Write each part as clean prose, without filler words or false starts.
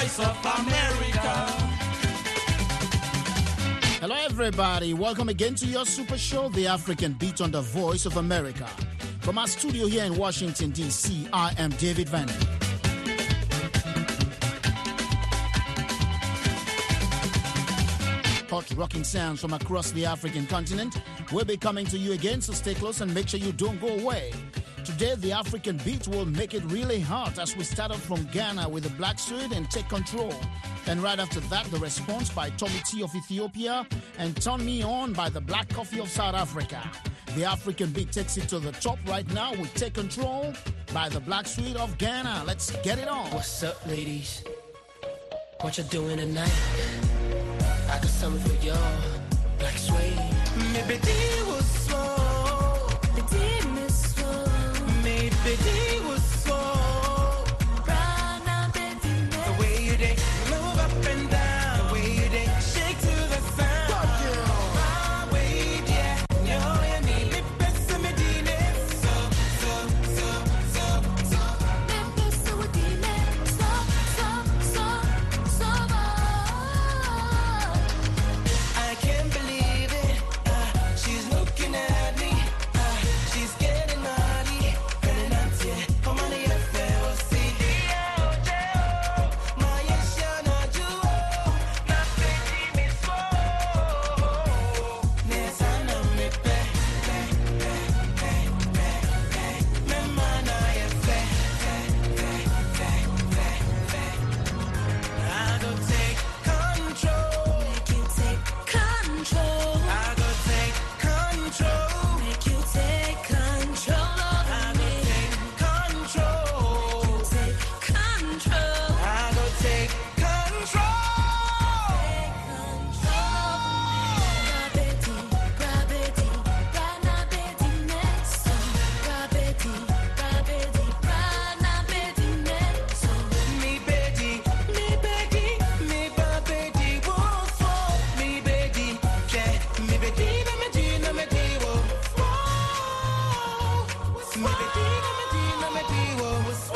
voice of America. Hello, everybody. Welcome again to your super show, The African Beat on the Voice of America. From our studio here in Washington, D.C., I am David Van. Hot rocking sounds from across the African continent will be coming to you again, so stay close and make sure you don't go away. Today, the African Beat will make it really hot as we start off from Ghana with the Black Suede and Take Control. And right after that, the response by Tommy T of Ethiopia and Turn Me On by the Black Coffee of South Africa. The African Beat takes it to the top right now with Take Control by the Black Suede of Ghana. Let's get it on. What's up, ladies? What you doing tonight? I got something for y'all. Black Suede. Maybe they was small. Maybe miss small. Maybe they was small. The way you did, move up and down. The way you did, shake to the sound. My way, yeah. You need me best of me, so. I can't believe it. She's looking at me. She's getting naughty. And come on, the affair, see. My yeshana juo. Nothing me slow. Nesana me pe. Me mana yefe. I go take control. Make you take control. I go take control. Make you take control of me. Take control. Take control. I go take control. Me Betty, won't fall. Me Betty, yeah. Me Betty, no me di wo. Me Betty, no me di wo.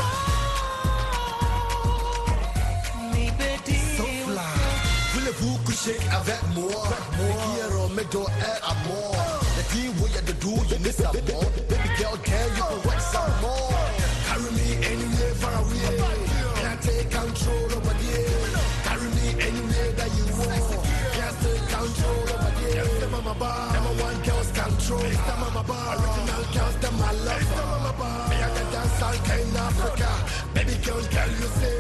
Me Betty. So fly. Voulez-vous coucher avec moi? Quiero me doer amor. The thing we had to do, you need some more. Baby girl, can you can work some more? Carry me anywhere far away. And I take control over there. Carry me anywhere that you want. Can't take control over there. Yes, them on my bar. Number one girls control. Yes, them on my bar. Original girls, them my love. Yes, them on my bar. Me and the dance all kind of Africa. Baby girl, can you say?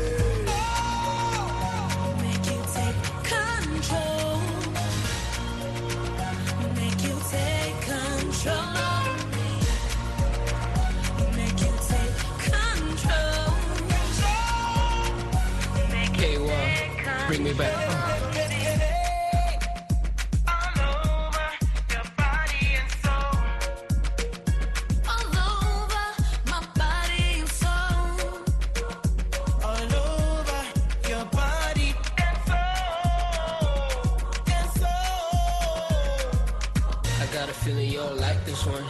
Make you take control. Make you take control of me. Make you take control. Make Hey, you well, take control. bring me back. All over your body and soul. All over my body and soul. All over your body and soul. I got a feeling you don't like this one.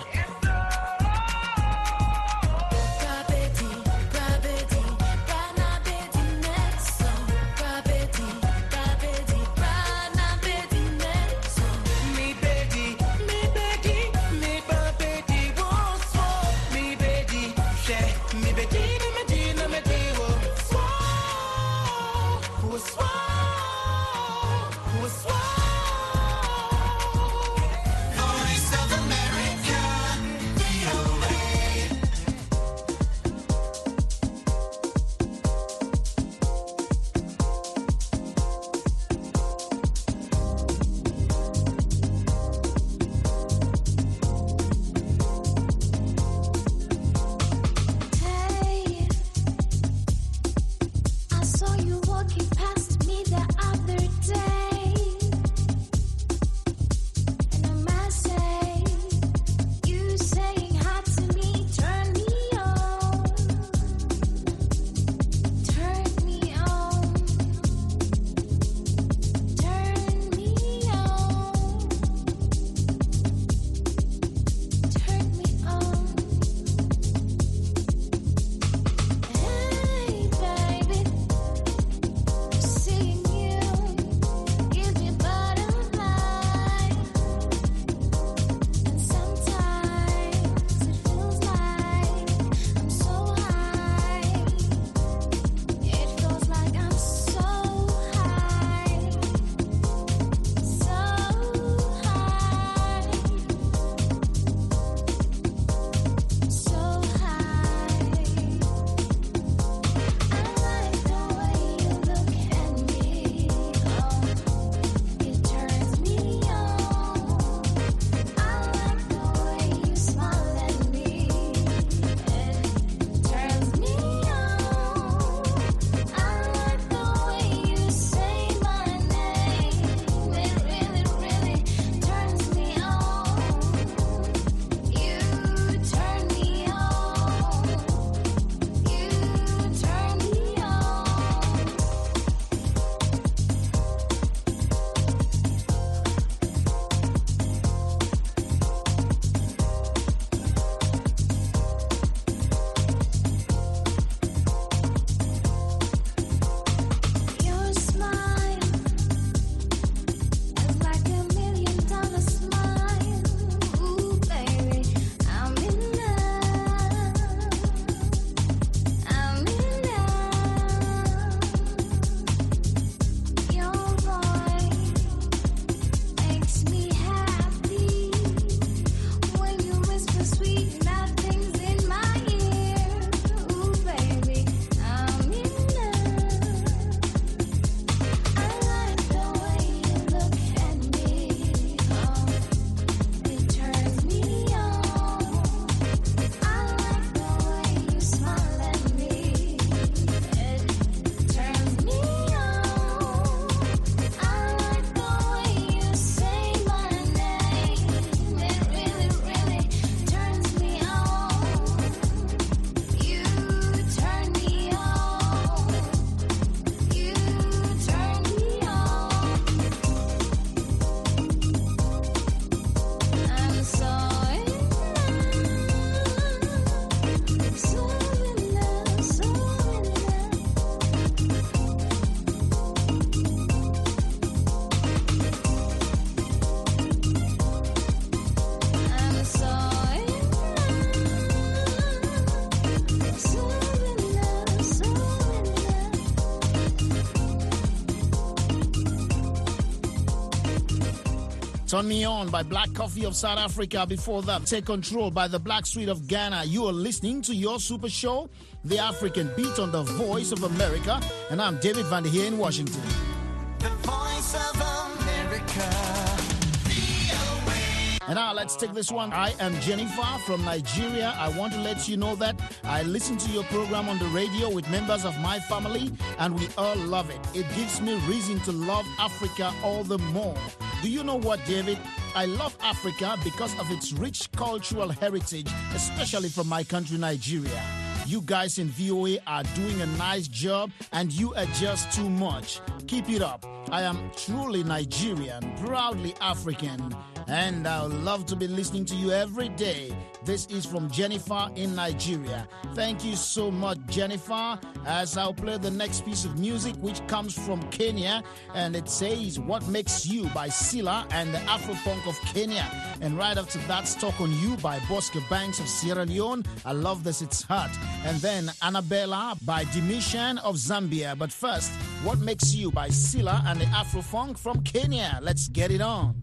Gravity, gravity, rana bedi neso. Gravity, gravity, rana bedi neso. Me Betty, won't fall. Me Betty, yeah. Me Betty, no me di wo. Voice of America. Turn Me On by Black Coffee of South Africa. Before that, Take Control by the Black Suite of Ghana. You are listening to your super show, The African Beat, on the Voice of America. And I'm David Van der Heer in Washington. The Voice of America. And now let's take this one. I am Jennifer from Nigeria. I want to let you know that I listen to your program on the radio with members of my family, and we all love it. It gives me reason to love Africa all the more. Do you know what, David? I love Africa because of its rich cultural heritage, especially from my country, Nigeria. You guys in VOA are doing a nice job, and you are just too much. Keep it up. I am truly Nigerian, proudly African, and I would love to be listening to you every day. This is from Jennifer in Nigeria. Thank you so much, Jennifer, as I'll play the next piece of music, which comes from Kenya, and it says What Makes You by Sila and the Afro-Funk of Kenya. And right after that, Stuck on You by Bosco Banks of Sierra Leone. I love this, it's hot. And then Annabella by Dimishan of Zambia. But first, What Makes You by Sila and the Afro-Funk from Kenya. Let's get it on.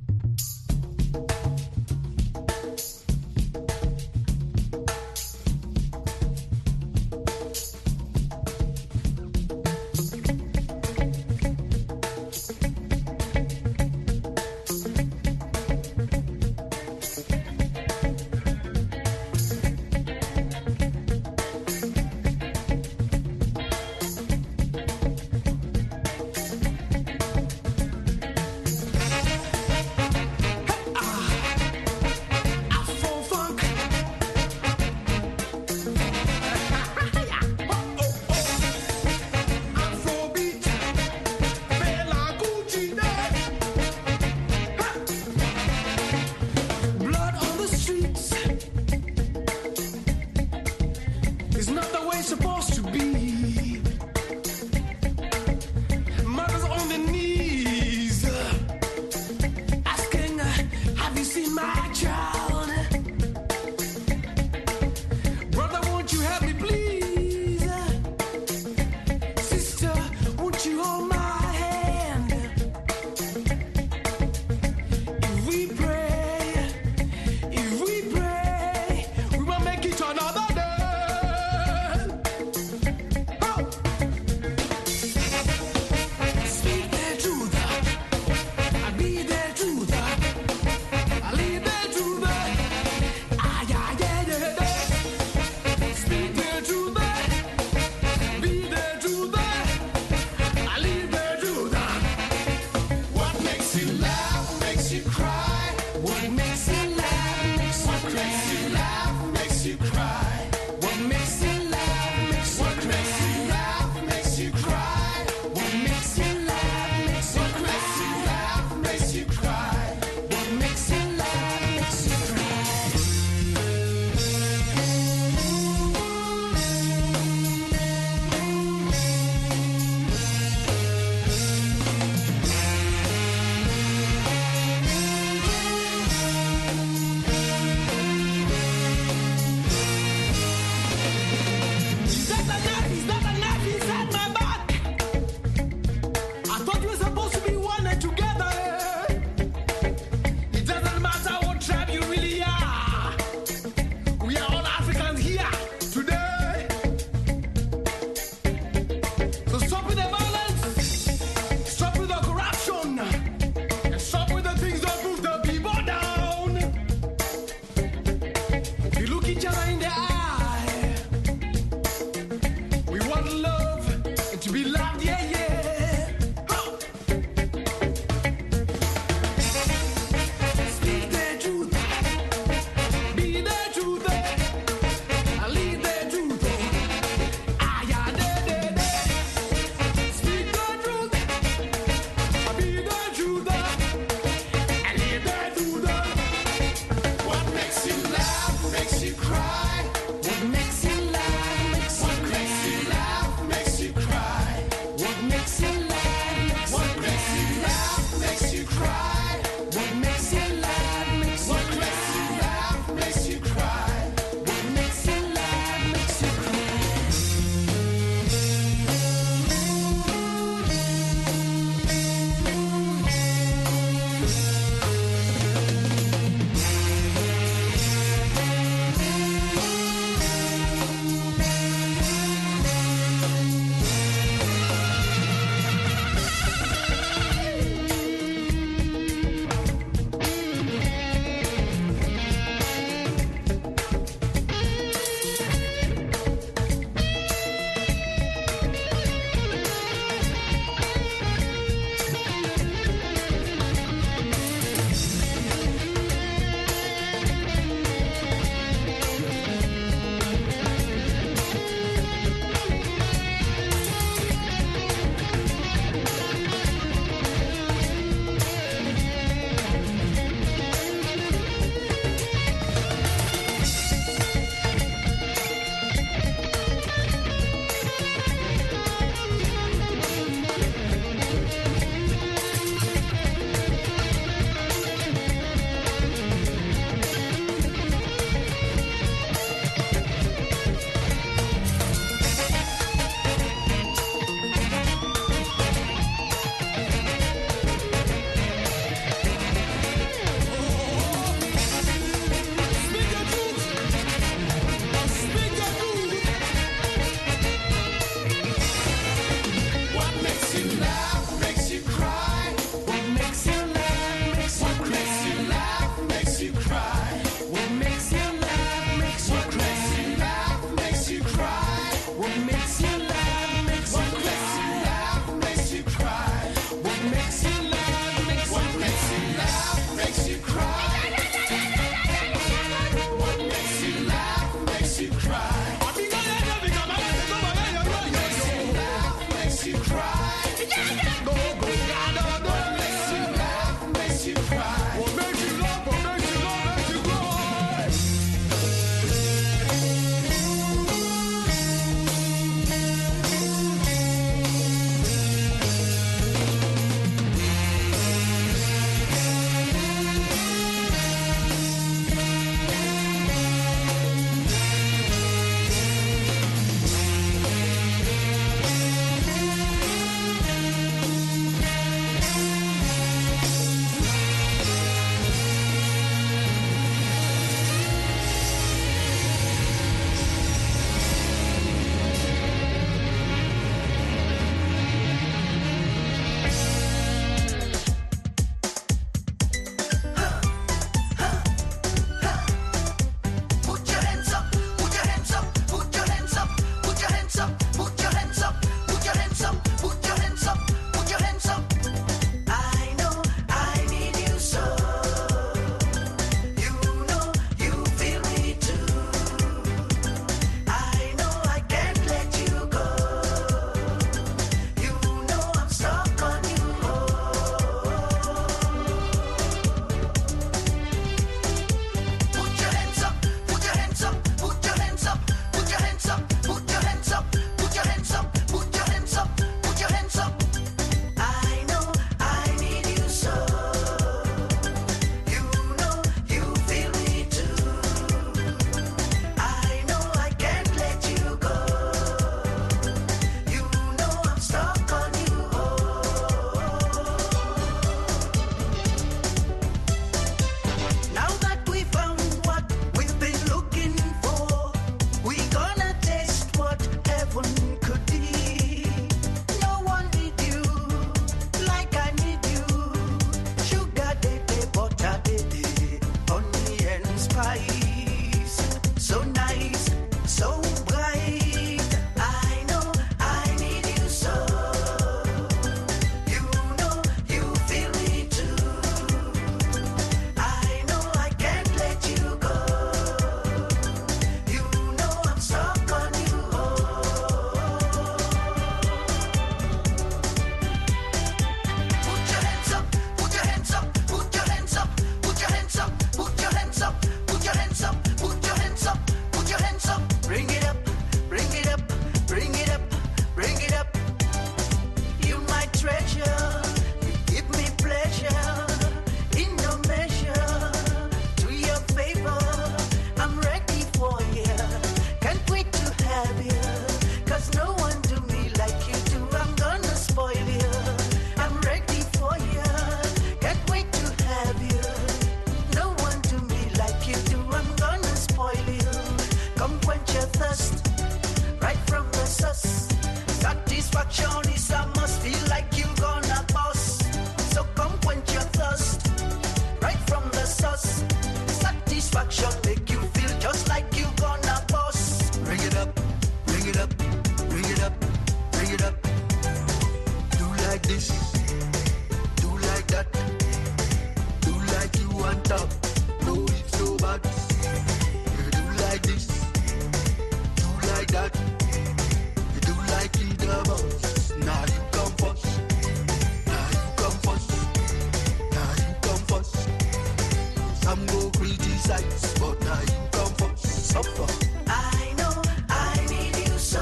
like that. Do like you want top. No, it's so bad. You do like this. Do like that. You do like the boss. Now you come first. Now you come first. Now you come first. Some go criticize, but now you come first. Suffer. I know I need you so.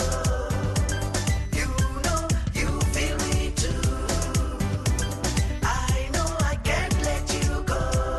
You know you feel me too. I know I can't let you go.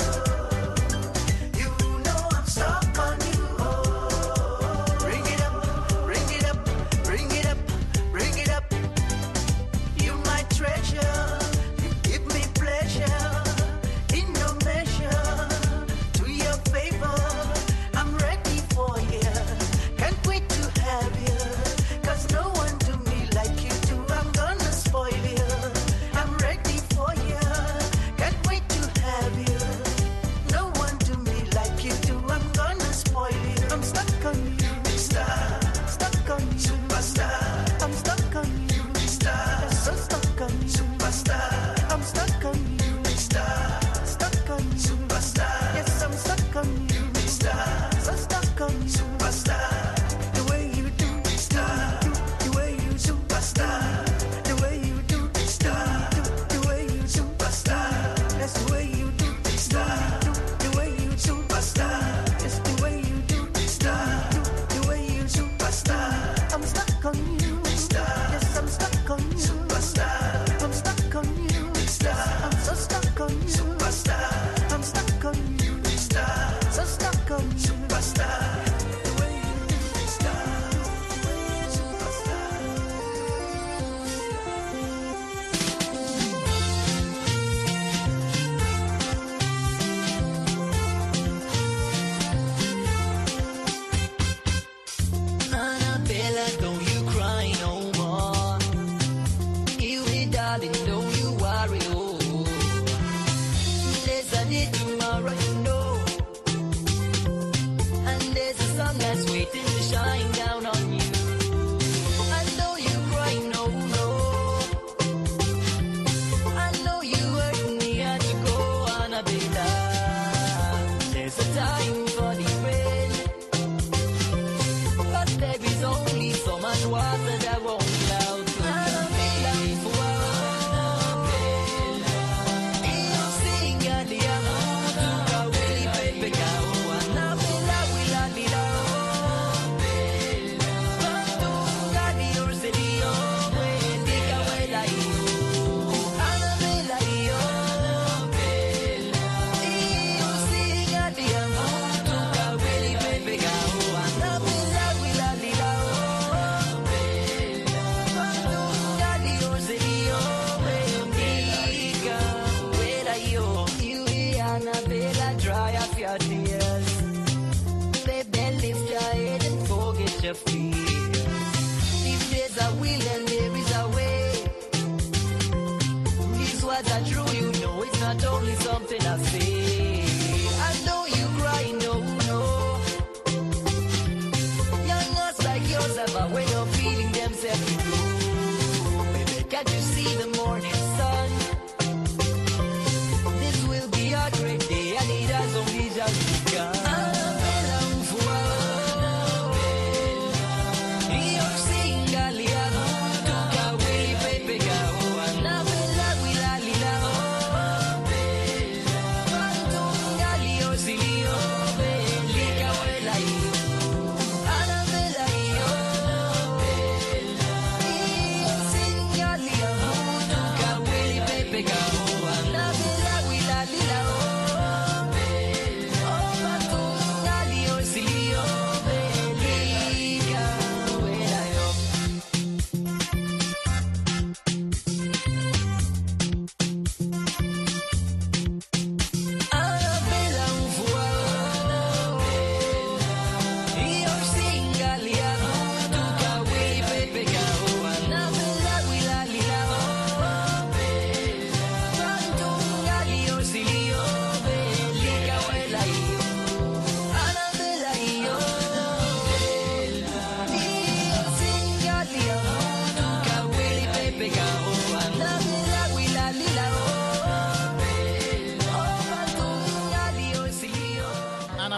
You know I'm stuck on you. Oh, bring it up, bring it up, bring it up, bring it up. You my treasure. You give me pleasure in no measure. To your favor, I'm ready for you. Can't wait to have you. 'Cause no one do me like you do. I'm gonna spoil you. I'm ready for you. Can't wait to have you. No one do me like you do. I'm gonna spoil you. I'm stuck on you. Star. Stuck on you. Superstar. I'm stuck on you. Star. So stuck on you. Superstar. I'm stuck on you. Star. Stuck on you. Superstar. Yes, I'm stuck on you. Star. So stuck on you. Superstar. The way you do. Star. The way you superstar. The way you do. Star. The way you superstar. That's the way you do. Star. The way you superstar. It's the way you do. Star. The way you superstar. I'm stuck on you. Star. Yes, I'm stuck on you. Superstar. I'm stuck on you. Star. I'm so stuck on you. Superstar. I'm stuck on you. Star. So stuck on you. Superstar. The way you do. Star. The way you superstar. Annabella, don't you cry no more. You, darling, don't you worry, oh. There's a day tomorrow, you know. And there's a sun that's waiting to shine down on you. I know you cry no, no. I know you hurt me had to go, Annabella. There's a time for the rain. But there is only so much water that won't cloud. Annabella, io sing aliamo tuka weli pepe kao. Annabella, wila lila Bantu ngadi orsedio weli kawela io. Annabella io sing aliamo tuka weli pepe kao. Annabella, wila lila Bantu ngadi orsedio weli kawela io. You, Annabella, dry up your tears. Baby, lift your head and forget your fears. If there's a will and there is a way. These words are true, you know it's not only something I say. I know you cry, no, no. Young ones like yours have a way of feeling themselves blue. Baby, can't you see the morning sun? This will be a great day, and it has only just begun. Annabella, io sing aliamo tuka weli pepe kao. Annabella, wila lila Bantu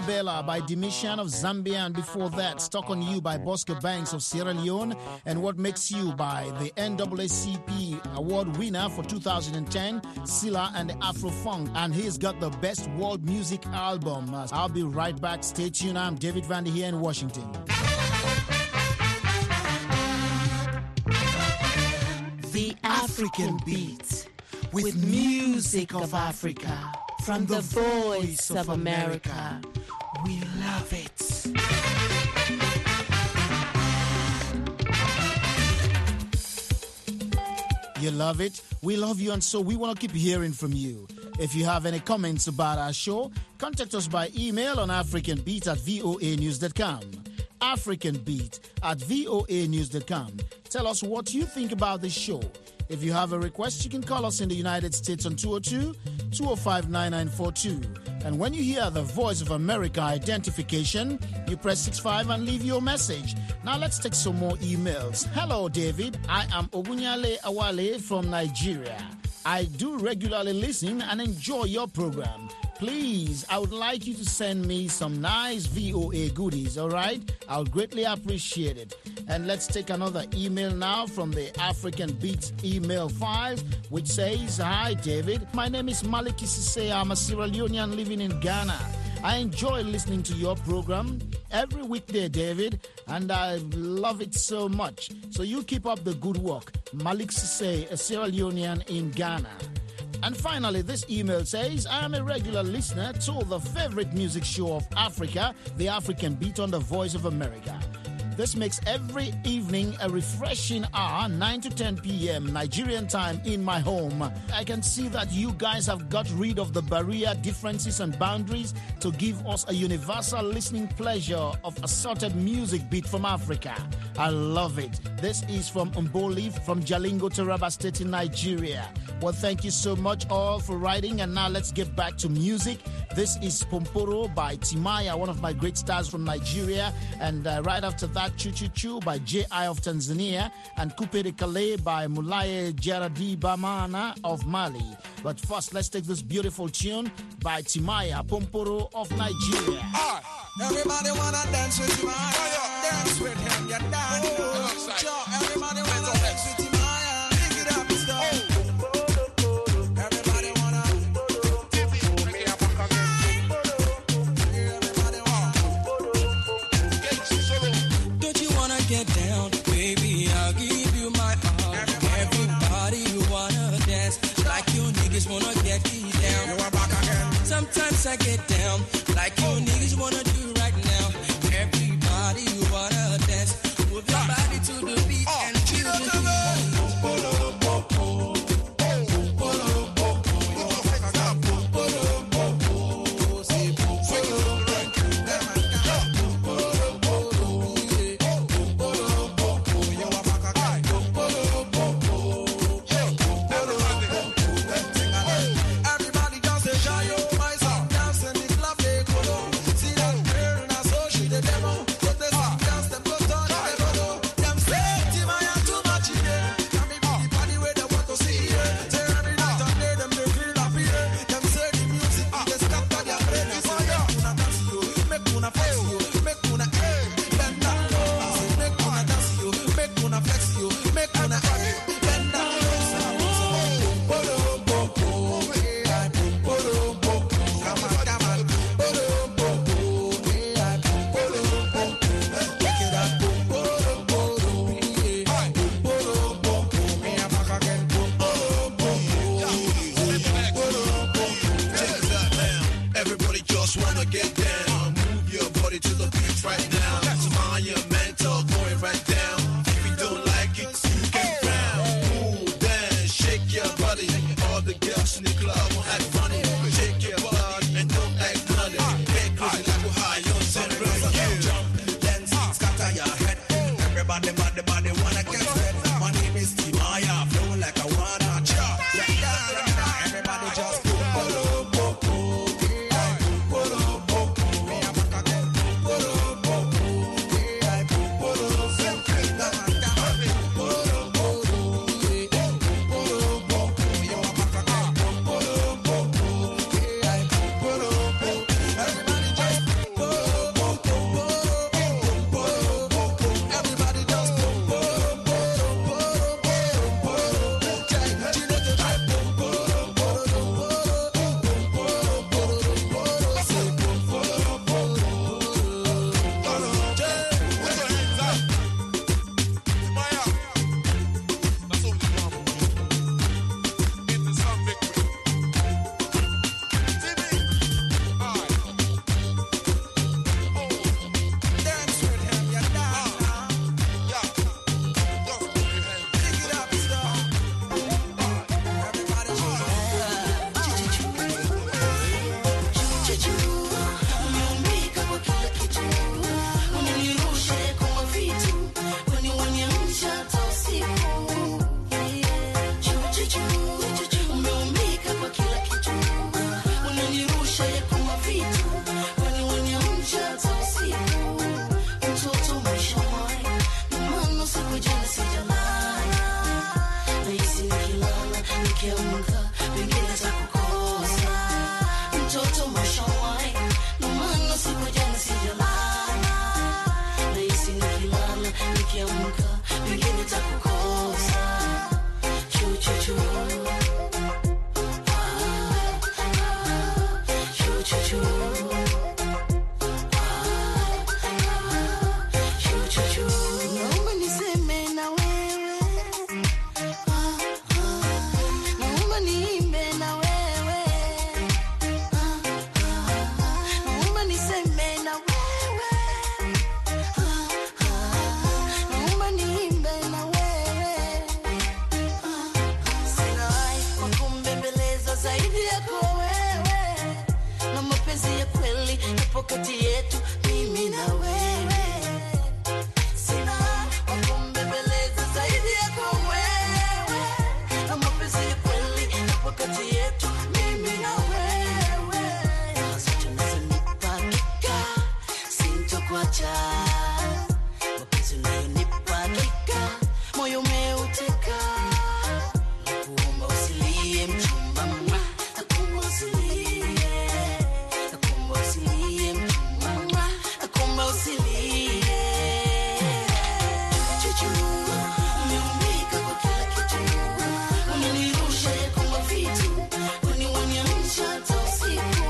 Bella by Dimishan of Zambia, and before that, Stuck on You by Bosco Banks of Sierra Leone, and What Makes You by the NAACP award winner for 2010, Silla and the Afro Funk, and he's got the best world music album. I'll be right back. Stay tuned. I'm David Vandy here in Washington. The African Beat, with music of Africa, from the voice of America. We love it. You love it? We love you, and so we want to keep hearing from you. If you have any comments about our show, contact us by email on africanbeat@voanews.com. africanbeat@voanews.com. Tell us what you think about the show. If you have a request, you can call us in the United States on 202-205-9942. And when you hear the Voice of America identification, you press 65 and leave your message. Now let's take some more emails. Hello, David. I am Ogunyale Awale from Nigeria. I do regularly listen and enjoy your program. Please, I would like you to send me some nice VOA goodies, all right? I'll greatly appreciate it. And let's take another email now from the African Beats email 5, which says, Hi, David. My name is Malik Isise. I'm a Sierra Leonean living in Ghana. I enjoy listening to your program every weekday, David, and I love it so much. So you keep up the good work. Malik Isise, a Sierra Leonean in Ghana. And finally, this email says, I am a regular listener to the favorite music show of Africa, The African Beat on the Voice of America. This makes every evening a refreshing hour, 9 to 10 p.m. Nigerian time in my home. I can see that you guys have got rid of the barrier, differences, and boundaries to give us a universal listening pleasure of assorted music beat from Africa. I love it. This is from Mboli from Jalingo, Taraba State in Nigeria. Well, thank you so much all for writing, and now let's get back to music. This is Pomporo by Timaya, one of my great stars from Nigeria, and right after that, Chu Chu Chu by J.I. of Tanzania, and Coupe de Calais by Mulaye Jaradi Bamana of Mali. But first, let's take this beautiful tune by Timaya, Pomporo of Nigeria. Everybody wanna dance with Timaya. Dance with him, you dance. Everybody wanna dance with Timaya. Pick it up, stop. Everybody wanna. Don't you wanna get down, baby? I'll give you my all. Everybody you wanna dance like you niggas wanna get me down. You are back again. Sometimes I get down like you niggas wanna do right now. Everybody you wanna dance, move your body to the beat and feel the beat. Everybody just say, "Shine your eyes up, dance in the club, they go low." See that girl in a so she the demo. Put the song dance, them go turn the photo. Them say, Timaya too much in here. Can me be the party where they want to see here. Say every night and day, them they feel happy here. Them say the music, they scatter their brain. I say, make una dance you, make una flex you, make una bend down low. I say, make una dance you, make una flex you, make una bend down low. Everybody just wanna get down. Move your body to the beat right now. Timaya mental going right down. If you don't like it, you can frown. Move, dance, shake your body. All the girls in the club will act funny. Shake your body and don't act funny. Get crazy like we're high on some rhythm. Jump, dance, scatter your head. Everybody, body wanna get set. My name is Timaya, flow like I wanna chop. Everybody just go. nikiamka pengine nitakukosa mtoto mashawai no maana siku jana sijalala nahisi nikilala nikiamka pengine nitakukosa chu chu chu chu chu chu naomba niseme na wewe naomba niimbe na wewe naomba niseme na wewe naomba niimbe na wewe sina kwa kumbembeleza zaidi yako wewe na mapenzi ya kweli yapo kati yetu mimi na wewe mapenzi unayonipa hakika moyo umeuteka nakuomba usilie mchumba nakuomba usilie mchumba nakuomba usilie chuchu umeumbika kwa kila kitu unanirusha kama vitu unionyesha hata usiku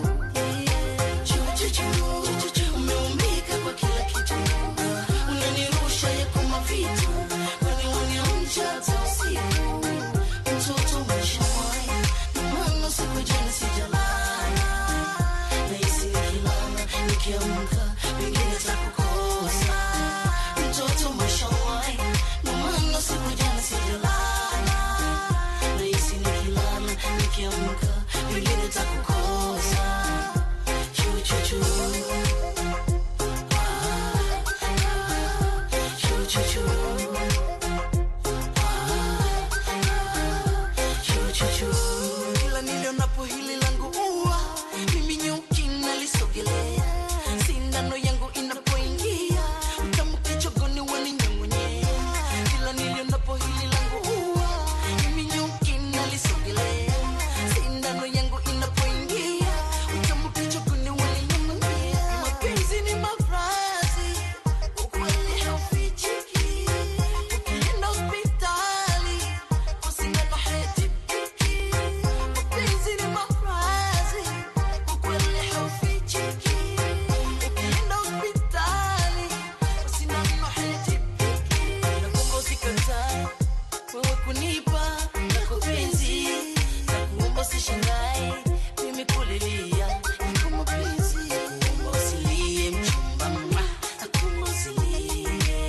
chuchu umeumbika kwa kila kitu unanirusha kama vitu unionyesha hata usiku mtoto mashawai maana siku jana sijalala nahisi nikilala nikiamka pengine nitakukosa mtoto mashawai maana siku jana sijalala nahisi nikilala nikiamka pengine nitakukosa chu chu chu chu chu chu kila nilionapo hili langu ua mimi nyuki nalisogelea sindano yangu inapoingia utamu kichogoni waninyong'onyea kila nilionapo hili langu ua mimi nyuki nalisogelea sindano yangu inapoingia utamu kichogoni waninyong'onyea mapenzi ni mafrazi ukweli haufichiki ukienda hospitali usingano haitibiki mapenzi ni mafrazi ukweli haufichiki ukienda hospitali usingano haitibiki nakuomba usikatae wewe kunipa mapenzi nakuomba usishangae mimi kulilia kwa mapenzi nakuomba usilie mchumba nakuomba usilie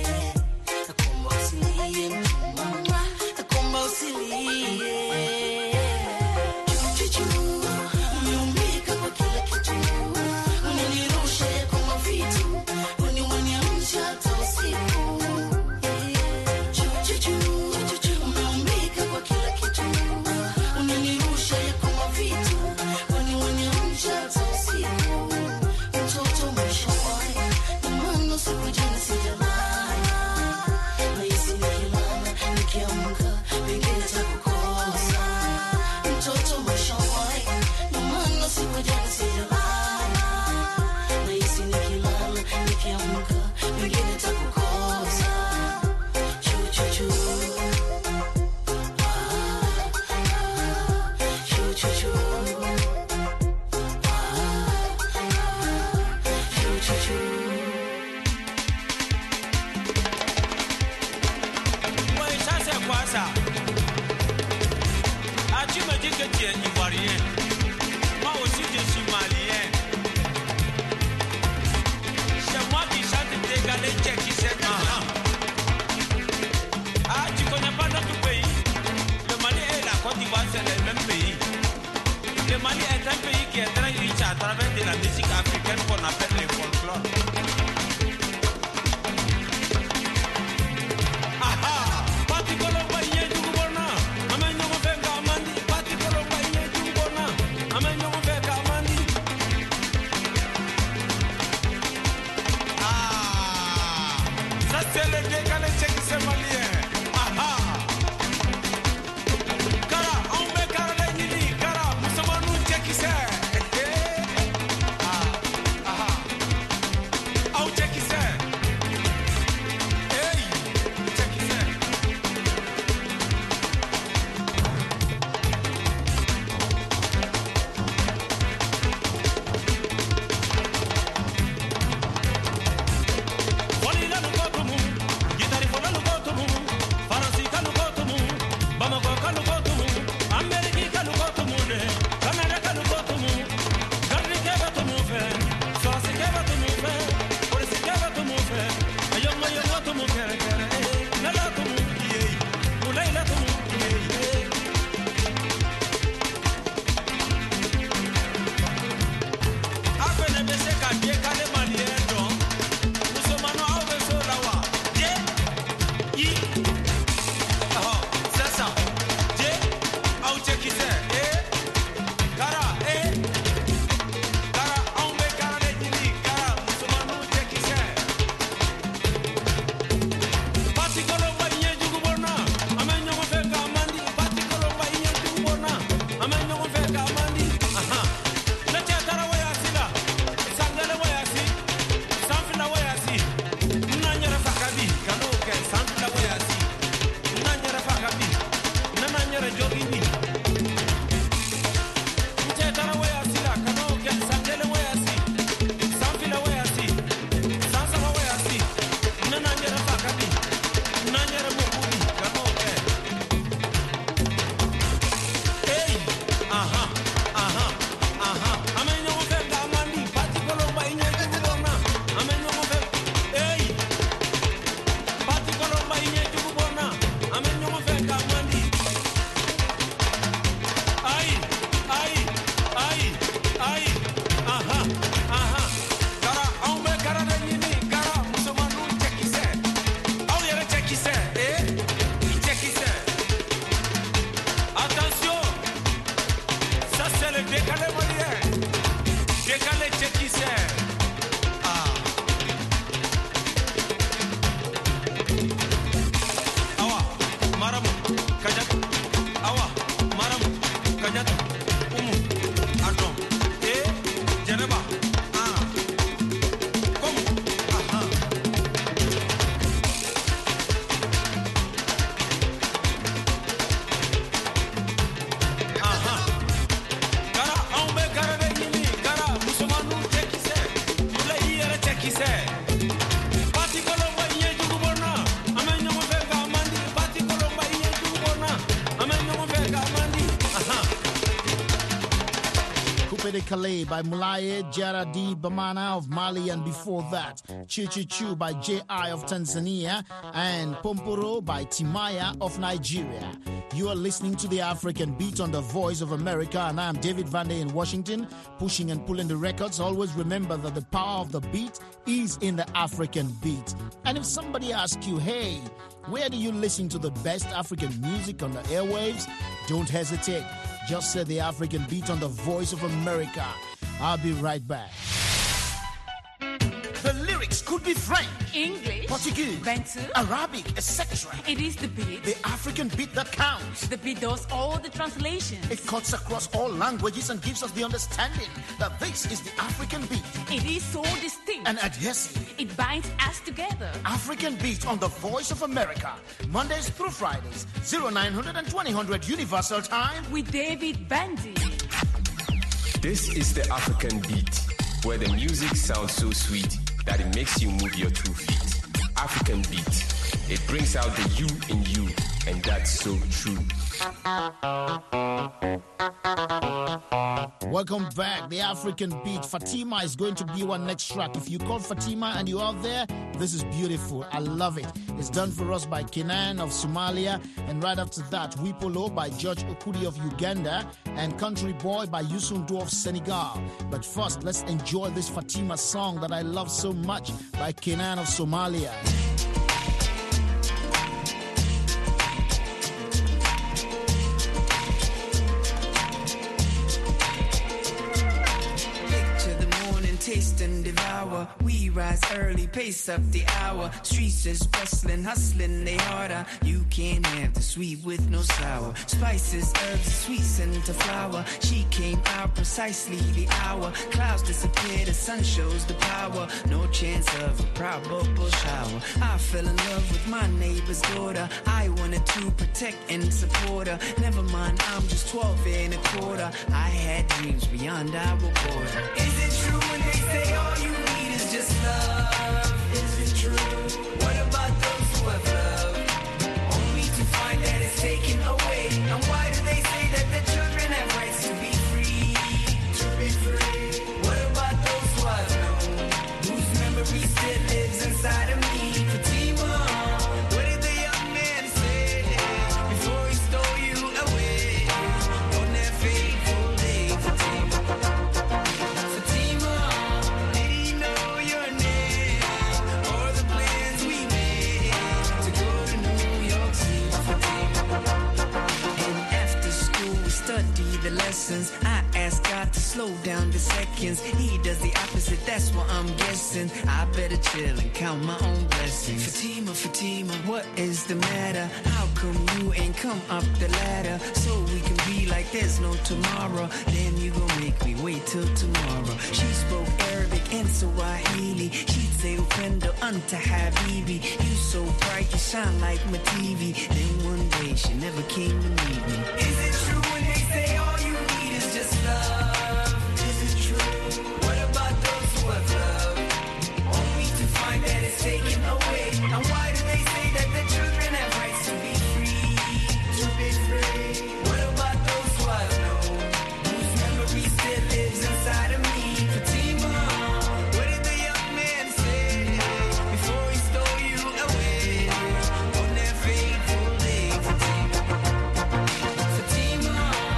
mchumba nakuomba usilie chuchu umeumbika kwa kila kitu unanirusha kama vitu unionyesha hata usiku chuchu umeumbika kwa kila kitu unanirusha kama vitu unionyesha hata usiku mtoto mashawai maana siku jana sijalala nahisi nikilala nikiamka pengine nitakukosa mtoto mashawai maana siku jana sijalala nahisi nikilala nikiamka pengine nitakukosa chu chu chu chu chu chu chu chu Moi ça c'est quoi ça? Ah tu me dis que tu es ivoirien. Moi aussi je suis malien. C'est moi qui chante dégalé tchèque qui c'est Ah tu connais pas notre pays? Le Mali et la Côte d'Ivoire c'est le même pays. Le Mali est un pays qui est très riche à travers de la musique africaine qu'on appelle le folklore. Kara, on me décalé, Marie. Décalé, check qui c'est. Awa, maram, kajat. Awa, maram, kajat. Ardon. Janeba. Comme. Kara, on be kara de nini. Kara, musumanu check qui c'est. Mula yere check qui c'est. Parti Colomba iye jugu bona. Amen nyomo fega mandi. Parti Colomba iye jugu bona. Amen nyomo fega mandi. Coupe de Calais by Mulaye Jaradi Bamana of Mali, and before that, Chu by J.I. of Tanzania, and Pomporo by Timaya of Nigeria. You are listening to the African Beat on the Voice of America, and I am David Vande in Washington, pushing and pulling the records. Always remember that the power of the beat is in the African beat. And if somebody asks you, hey, where do you listen to the best African music on the airwaves? Don't hesitate. Just say the African Beat on the Voice of America. I'll be right back. The lyrics could be French, English, Portuguese, Bantu, Arabic, etc. It is the beat. The African beat that counts. The beat does all the translations. It cuts across all languages and gives us the understanding that this is the African beat. It is so distinct and adhesive. It binds us together. African Beat on the Voice of America. Mondays through Fridays, 0900 and 2000 Universal Time. With David Bandy. This is the African Beat, where the music sounds so sweet that it makes you move your 2 feet. African Beat. It brings out the you in you, and that's so true. Welcome back. The African Beat. Fatima is going to be our next track. If you call Fatima and you're out there, this is beautiful. I love it. It's done for us by Kenan of Somalia. And right after that, Wipolo by George Okudi of Uganda. And Country Boy by Youssou of Senegal. But first, let's enjoy this Fatima song that I love so much by Kenan of Somalia. Taste and devour. We rise early, pace up the hour. Streets is bustling, hustling, they harder. You can't have the sweet with no sour. Spices, herbs, sweets into flour. She came out precisely the hour. Clouds disappear, the sun shows the power. No chance of a probable shower. I fell in love with my neighbor's daughter. I wanted to protect and support her. Never mind, I'm just 12 and a quarter. I had dreams beyond our border. Is it true when they say all you need is just love? Is it true? What about those who have love? Only to find that it's taken away. And why do they say that the children have rights to be free? To be free. What about those who I've known, whose memory still lives inside of me? Fatima, what did the young man say before he stole you away on that fateful day? Fatima, Fatima, did he know your name or the plans we made to go to New York City? Fatima. And after school we study the lessons. I ask God to slow down the seconds. He does the opposite, that's what I'm guessing. I better chill and count my own blessings. Fatima, Fatima, what is the matter? How come you ain't come up the ladder so we can be like there's no tomorrow? Then you gon' make me wait till tomorrow. She spoke Arabic and Swahili. She'd say Upendo anta habibi. You so bright, you shine like my TV. Then one day she never came to meet me. Is it true when they say all you need is just love? Is it true? What about those who have love? Only to find that it's taken away. And why do they say that the children have rights to be free? To be free. What about those who I've known, whose memory still lives inside of me? Fatima, what did the young man say before he stole you away on that fateful day? Fatima, Fatima.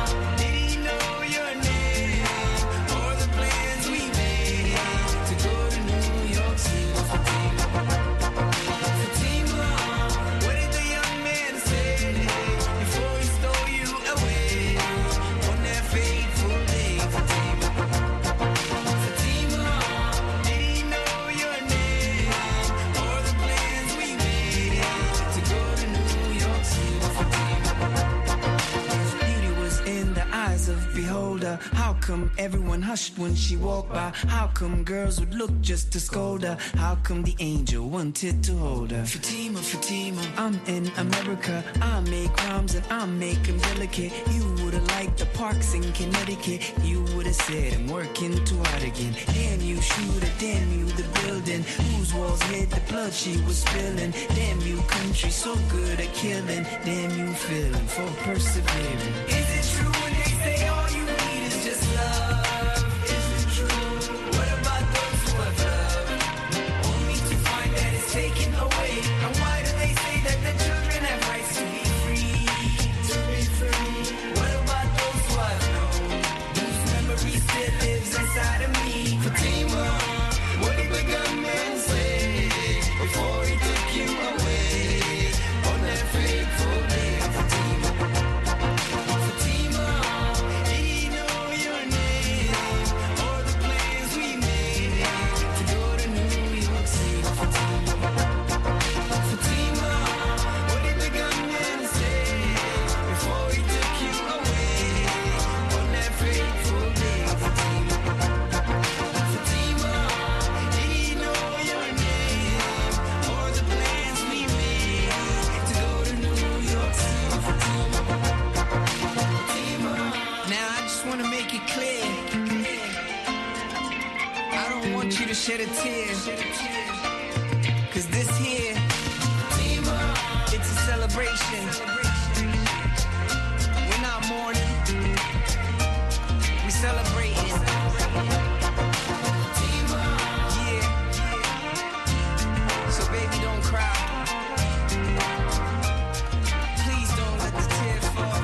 eyes of beholder. How come everyone hushed when she walked by? How come girls would look just to scold her? How come the angel wanted to hold her? Fatima, Fatima, I'm in America. I make rhymes and I make them delicate. You would've liked the parks in Connecticut. You would've said I'm working too hard again. Damn you shooter, damn you the building whose walls hid the blood she was spilling. Damn you country, so good at killing. Damn you feeling for persevering. Is it true when they say all you need is just love? Is it true? What about those who have love? Only to find that it's taken away. And why do they say that the children have rights to be free? To be free. What about those who I've known, whose memory still lives inside of me? Fatima, what did the gunman say before he took you away on that fateful day? Fatima, Fatima, did he know your name or the plans we made to go to New York City? Fatima, Fatima, what did the gunman say before he took you away on that fateful day? Fatima, Fatima, did he know your name or the plans we made to go to New York City? Fatima, Fatima. Now I just want to make it clear, I don't want you to shed a tear, cause this here, it's a celebration. We're not mourning, we celebrating. Yeah. So baby, don't cry. Please don't let the tear fall.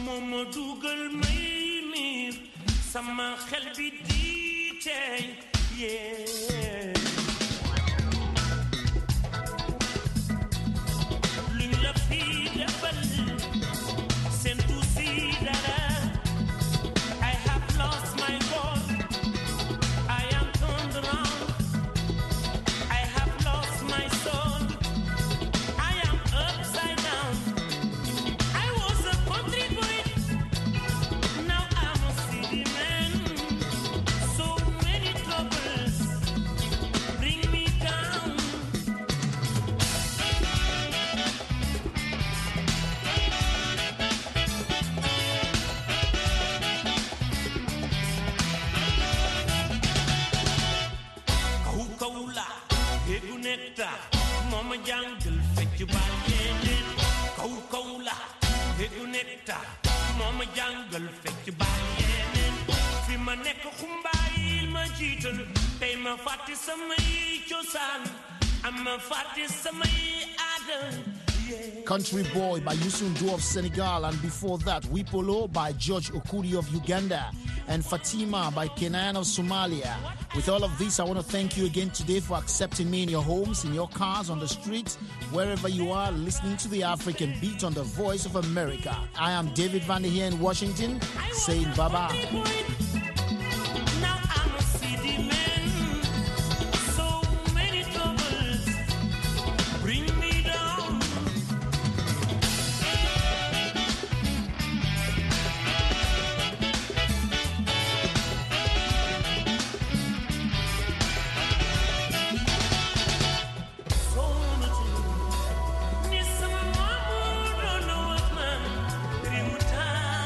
momo dugal may mir sama xel bi di tey yeah luñ la fi defal seen tuuti dara I have lost my God I am turned around I have lost my soul I am upside down I was a country boy now I'm a city man so many troubles bring me down Kaula heguneta mama jangal fecc balene kaula heguneta mama jangal fecc balene fi ma nek xumbayil ma jital tay ma fatti samay ciosan am fatti samay adam Country Boy by Youssou N'Dour of Senegal, and before that, Wipolo by George Okudi of Uganda, and Fatima by Kenan of Somalia. With all of this, I want to thank you again today for accepting me in your homes, in your cars, on the streets, wherever you are, listening to the African Beat on the Voice of America. I am David Vander here in Washington, saying bye-bye. Now I'm a city man so many troubles bring me down so much ni sama mamu don't know what man rimuta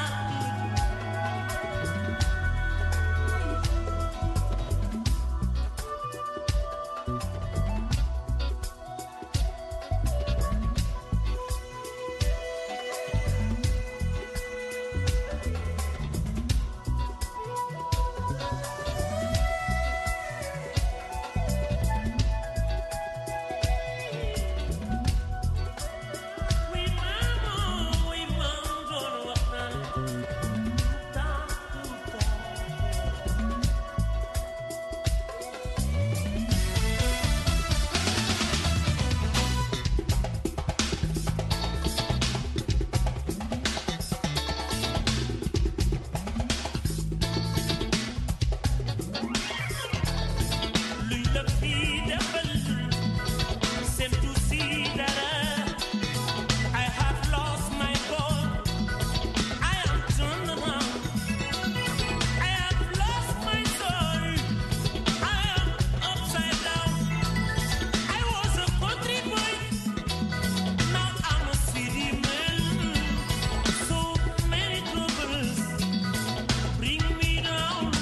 I have lost my God. I am turned around. I have lost my soul. I am upside down. I was a country boy. Now I'm a city man. So many troubles bring me down.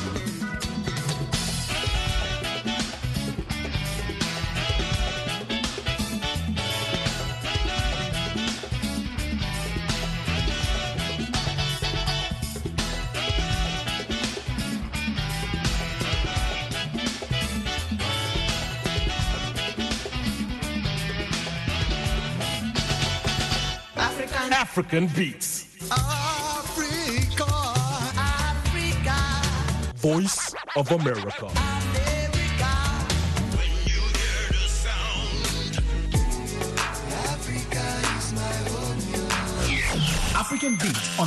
African Beats. Africa, Africa, Voice of America. America. when you hear the sound, Africa is my home. African Beat on